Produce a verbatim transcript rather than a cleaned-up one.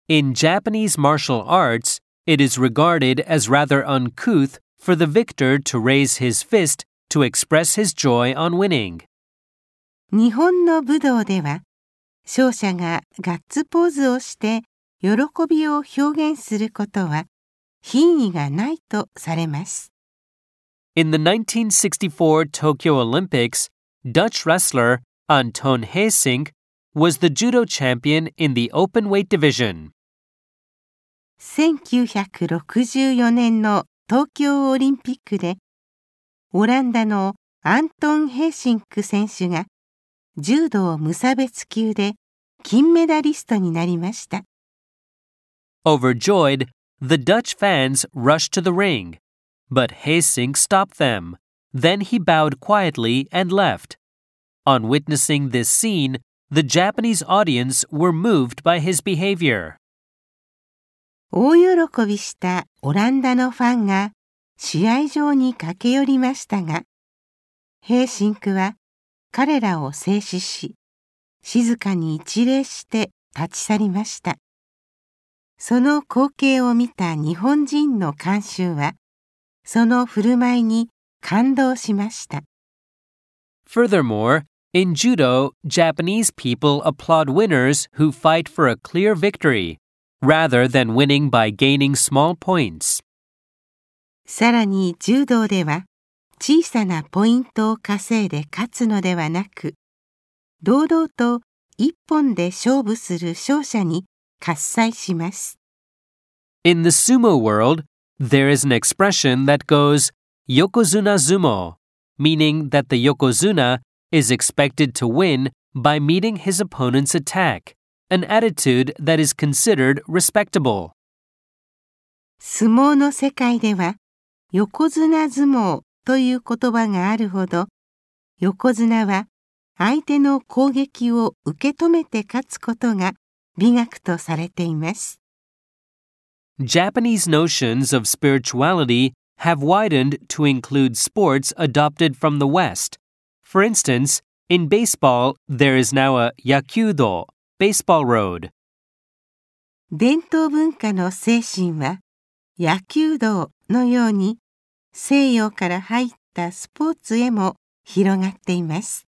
In Japanese martial arts, it is regarded as rather uncouth for the victor to raise his fist to express his joy on winning. 日本の武道では、勝者がガッツポーズをして喜びを表現することは品位がないとされます。 In the nineteen sixty-four Tokyo Olympics, Dutch wrestler Anton Geesink was the judo champion in the open-weight division. せんきゅうひゃくろくじゅうよねんの東京オリンピックで、オランダのアントン・ヘーシンク選手が柔道無差別級で金メダリストになりました。 Overjoyed, the Dutch fans rushed to the ring, but Geesink stopped them. Then he bowed quietly and left. On witnessing this scene, the Japanese audience were moved by his behavior. 大喜びしたオランダのファンが試合場に駆け寄りましたが、ヘーシンクは彼らを制止し、静かに一礼して立ち去りました。その光景を見た日本人の観衆は、その振る舞いに感動しました。 Furthermore, in judo, Japanese people applaud winners who fight for a clear victory, rather than winning by gaining small points. さらに柔道では、小さなポイントを稼いで勝つのではなく、堂々と一本で勝負する勝者に喝采します。 In the sumo world, there is an expression that goes yokozuna zumo, meaning that the yokozuna is expected to win by meeting his opponent's attack, an attitude that is considered respectable. 相撲の世界では、横綱相撲という言葉があるほど、横綱は相手の攻撃を受け止めて勝つことが美学とされています。 Japanese notions of spirituality have widened to include sports adopted from the West. For instance, in baseball, there is now a yakyudo, baseball road. 伝統文化の精神は、野球道のように西洋から入ったスポーツへも広がっています。